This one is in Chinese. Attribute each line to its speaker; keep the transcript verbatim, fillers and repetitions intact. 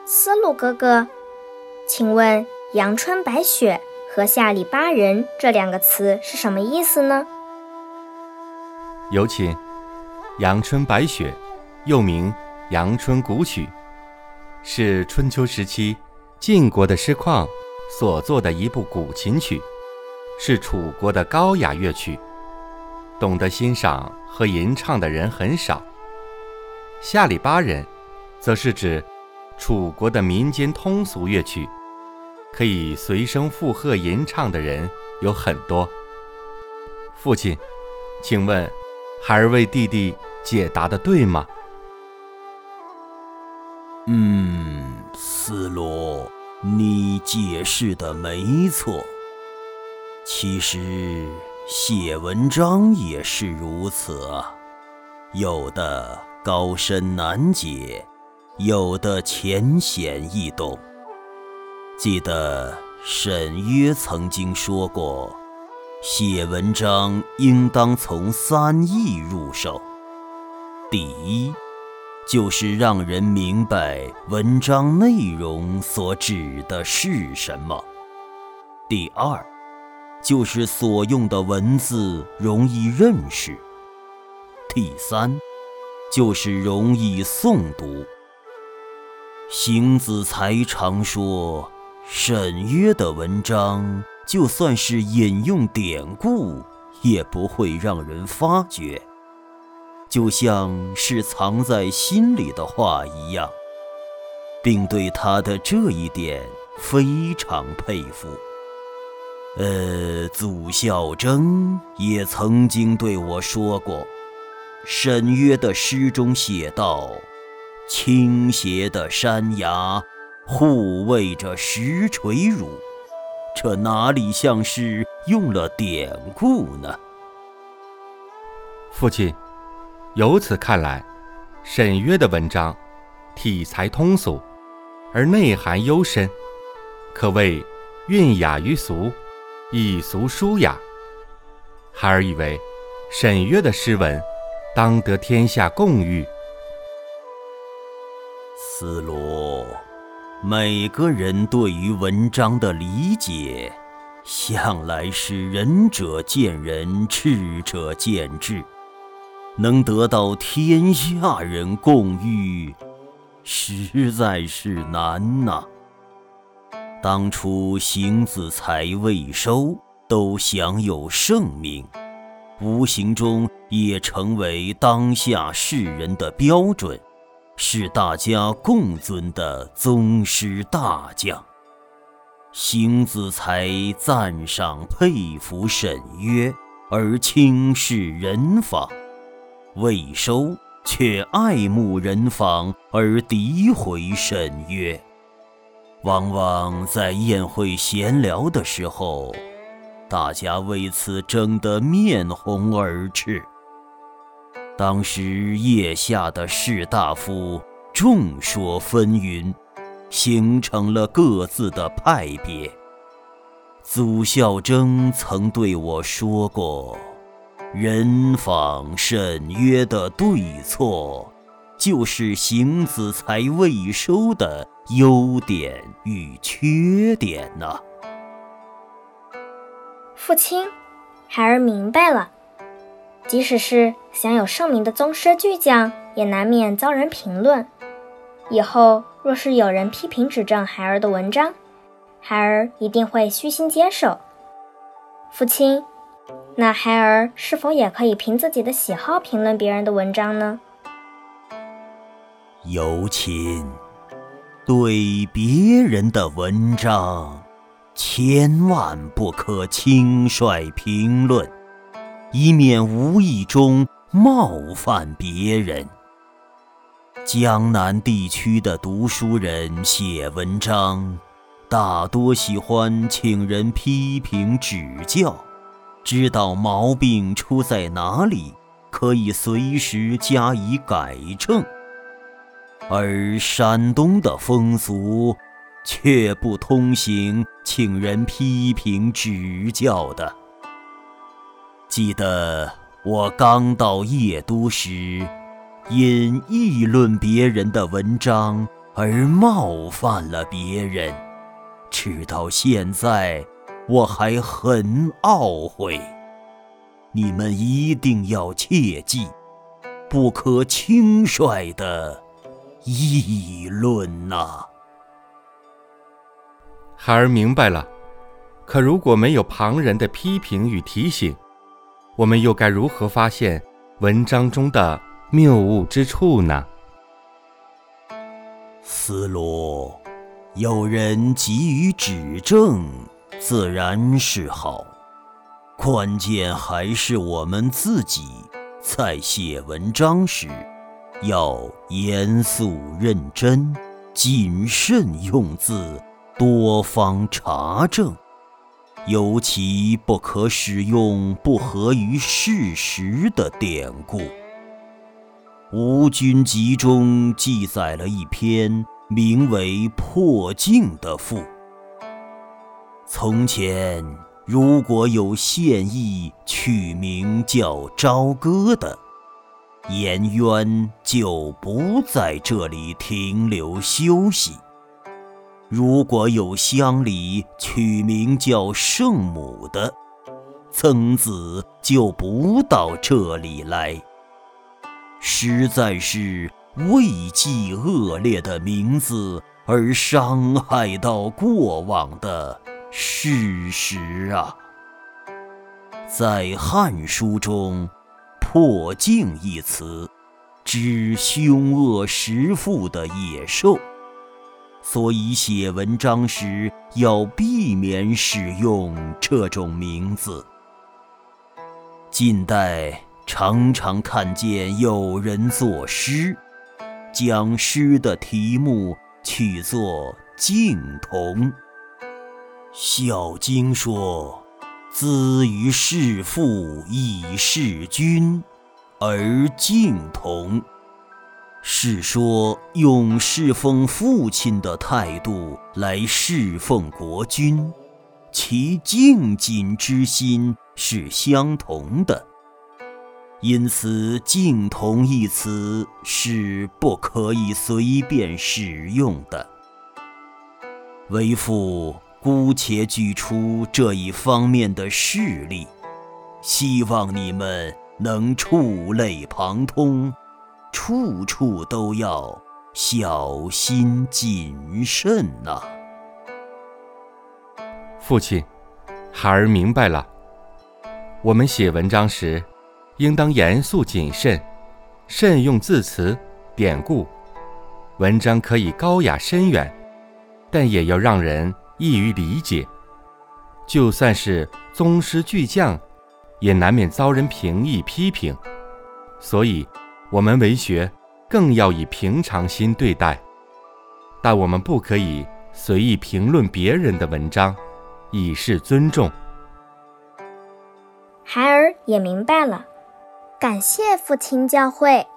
Speaker 1: 思路哥哥，请问阳春白雪和下里巴人这两个词是什么意思呢？
Speaker 2: 有请。阳春白雪又名阳春古曲，是春秋时期晋国的师旷所作的一部古琴曲，是楚国的高雅乐曲，懂得欣赏和吟唱的人很少。下里巴人则是指楚国的民间通俗乐曲，可以随声附和吟唱的人有很多。父亲，请问孩儿为弟弟解答的对吗？
Speaker 3: 嗯，思罗，你解释的没错。其实写文章也是如此啊，有的高深难解，有的浅显易懂。记得沈约曾经说过，写文章应当从三义入手。第一，就是让人明白文章内容所指的是什么。第二，就是所用的文字容易认识。第三，就是容易诵读。邢子才常说，沈约的文章就算是引用典故，也不会让人发觉，就像是藏在心里的话一样，并对他的这一点非常佩服。呃，祖孝征也曾经对我说过，沈约的诗中写道，倾斜的山崖护卫着石垂乳，这哪里像是用了典故呢？
Speaker 2: 父亲，由此看来，沈约的文章题材通俗，而内涵幽深，可谓韵雅于俗，以俗舒雅。孩儿以为沈约的诗文当得天下共誉。
Speaker 3: 思罗，每个人对于文章的理解向来是仁者见仁，智者见智，能得到天下人共誉，实在是难呐。当初邢子才、魏收都享有盛名，无形中也成为当下世人的标准，是大家共尊的宗师大将。邢子才赞赏佩服沈约，而轻视人访；魏收却爱慕人访，而诋毁沈约。往往在宴会闲聊的时候，大家为此争得面红耳赤。当时腋下的士大夫众说纷纭，形成了各自的派别。祖孝征曾对我说过，人访沈约的对错，就是邢子才、魏收的优点与缺点呢、啊。
Speaker 1: 父亲，孩儿明白了。即使是享有盛名的宗师巨匠，也难免遭人评论。以后若是有人批评指正孩儿的文章，孩儿一定会虚心接受。父亲，那孩儿是否也可以凭自己的喜好评论别人的文章呢？
Speaker 3: 尤亲，对别人的文章，千万不可轻率评论，以免无意中冒犯别人。江南地区的读书人写文章，大多喜欢请人批评指教，知道毛病出在哪里，可以随时加以改正。而山东的风俗却不通行请人批评指教的。记得我刚到邺都时，因议论别人的文章而冒犯了别人，直到现在我还很懊悔。你们一定要切记，不可轻率地议论呐。
Speaker 2: 孩儿明白了，可如果没有旁人的批评与提醒，我们又该如何发现文章中的谬误之处呢？
Speaker 3: 斯罗，有人给予指正，自然是好。关键还是我们自己在写文章时，要严肃认真，谨慎用字，多方查证，尤其不可使用不合于事实的典故。《吴军集》中记载了一篇名为《破镜》的赋。从前如果有县邑取名叫朝歌的，颜渊就不在这里停留休息；如果有乡里取名叫圣母的，曾子就不到这里来。实在是为记恶劣的名字而伤害到过往的事实啊。在《汉书》中，破镜一词指凶恶食腹的野兽，所以写文章时要避免使用这种名字。近代常常看见有人作诗，将诗的题目取作镜童。孝经说，资于弑父以事君，而镜童，是说用侍奉父亲的态度来侍奉国君，其敬谨之心是相同的。因此镜童一词是不可以随便使用的。为父姑且举出这一方面的事例，希望你们能触类旁通，处处都要小心谨慎呐。
Speaker 2: 父亲，孩儿明白了。我们写文章时应当严肃谨慎，慎用字词典故。文章可以高雅深远，但也要让人易于理解。就算是宗师巨匠，也难免遭人评议批评。所以我们为学更要以平常心对待，但我们不可以随意评论别人的文章，以示尊重。
Speaker 1: 孩儿也明白了。
Speaker 4: 感谢父亲教诲。